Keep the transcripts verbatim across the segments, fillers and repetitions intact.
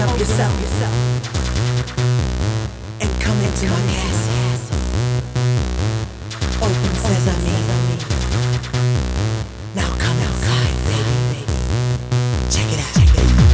up yourself and come into my castle. Open sesame. Now come outside, baby. Check it out. Check it out.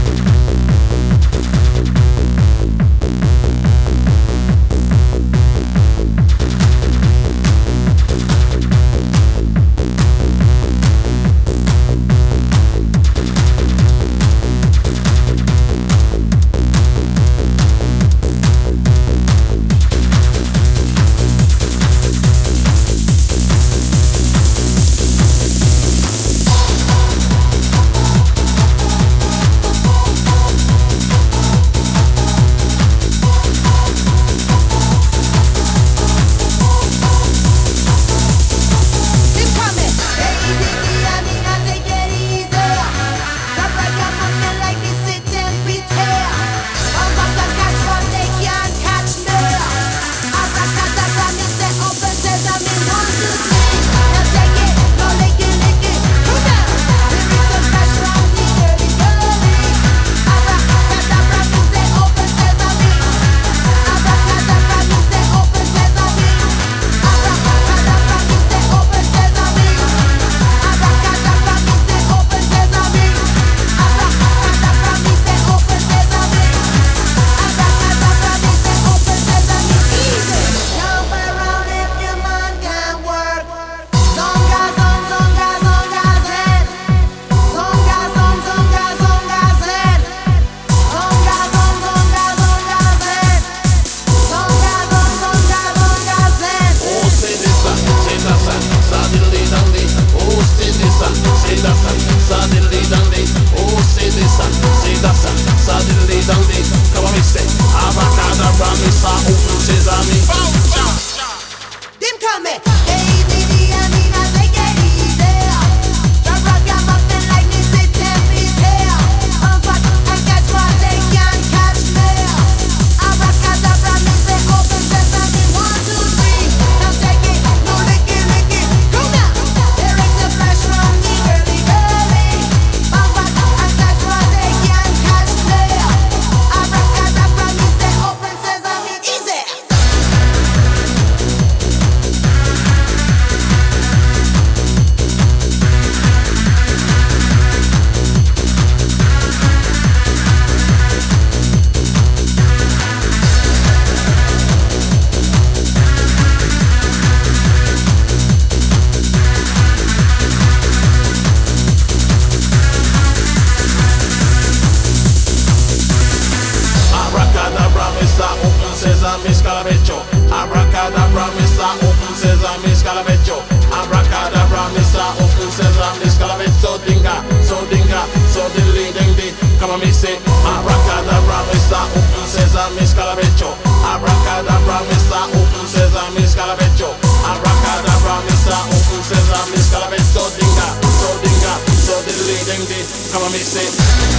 Abracadabra, Mister Open Sesame, Scalavecho. Abracadabra, Mister Open Sesame, Scalavecho. Dinga, so dinga, so dilly ding ding. Come on, me say. Abracadabra, Mister Open Sesame, Scalavecho. Abracadabra, Mister Open Sesame, Scalavecho. Abracadabra, Mister Open Sesame, Scalavecho. Dinga, so dinga, so dilly ding ding. Come on, me say.